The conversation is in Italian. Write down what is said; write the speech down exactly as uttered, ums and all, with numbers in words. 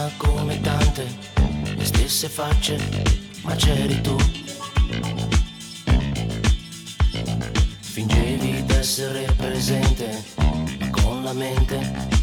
come tante, le stesse facce, ma c'eri tu. Fingevi d'essere presente, ma con la mente